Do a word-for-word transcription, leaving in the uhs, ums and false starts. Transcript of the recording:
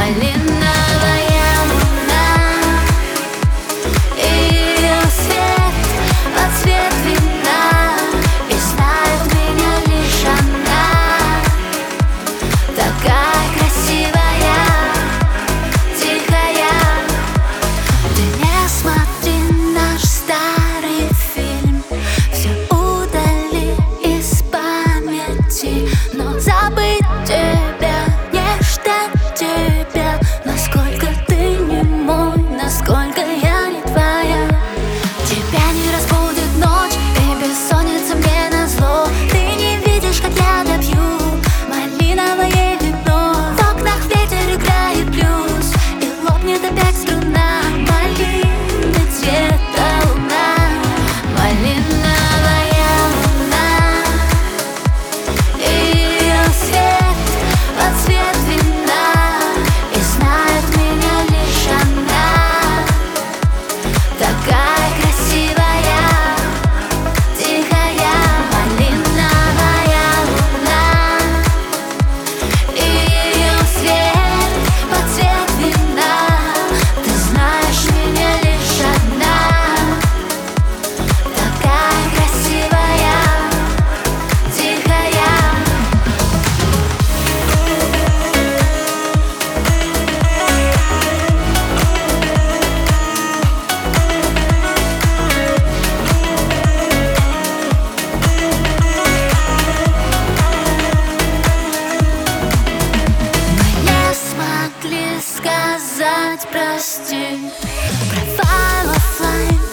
Малиновая луна, ее свет под цвет вина, и знает меня лишь она, такая красивая, тихая. Ты не смотри наш старый фильм, все удали из памяти, но забыть тебя, не ждать тебя, насколько ты не мой, насколько я не твоя. Тебя не разбудит ночь, и бессонница мне назло. Ты не видишь, как я допью малиновое вино. В окнах ветер играет блюз, и лопнет опять струна. Малины цвета луна, малиновая луна, ее свет под цвет вина, и знает меня лишь она, такая красивая, тихая. Малиновая луна, ее свет под цвет вина, ты знаешь меня лишь одна, такая красивая, тихая. Мы не смогли сказать прости. Провал оффлайн